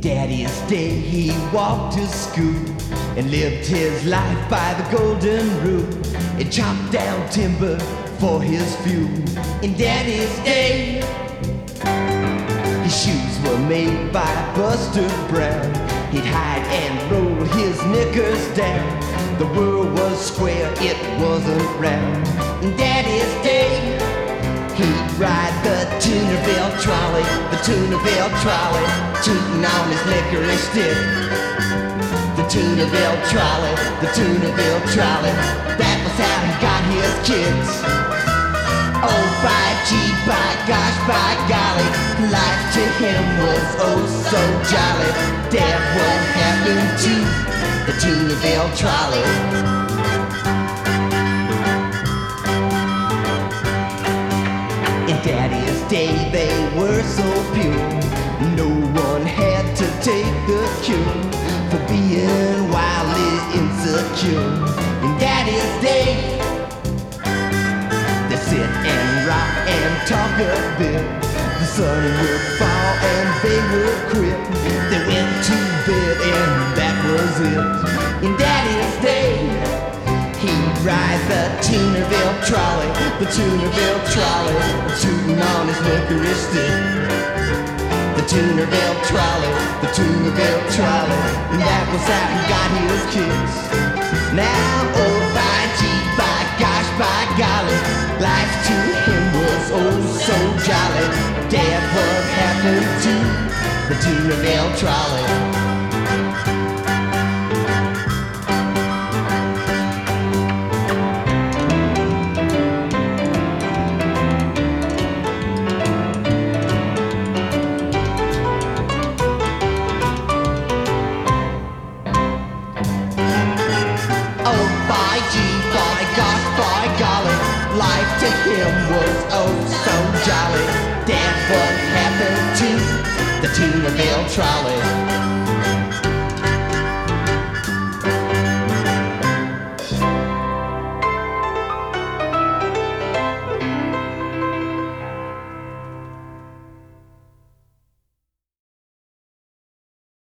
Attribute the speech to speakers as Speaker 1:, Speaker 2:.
Speaker 1: Daddy's day he walked to school and lived his life by the golden rule and chopped down timber for his fuel. In Daddy's day, his shoes were made by Buster Brown. He'd hide and roll his knickers down. The world was square, it wasn't round. In Daddy's day, he'd ride the Toonerville trolley, the Toonerville trolley, tooting on his licorice stick. The Toonerville trolley, the Toonerville trolley, that was how he got his kicks. Oh, by gee, by gosh, by golly, life to him was oh so jolly. Dad, what happened to the Toonerville trolley? In Daddy's day they were so pure, no one had to take the cure for being wildly insecure. In Daddy's day, they sit and rock and talk a bit. The sun would fall and they would quit. They went to bed and that was it. In Daddy's day, he'd ride the Toonerville trolley, the Toonerville trolley, tooting on his licorice stick. The Toonerville trolley, the Toonerville trolley, and that was how he got his kicks. Now, oh, by gee, by gosh, by golly, life to him was oh so jolly. Dad, what happened to the Toonerville trolley? Life to him was oh so jolly. Dad, what happened to the Toonerville trolley?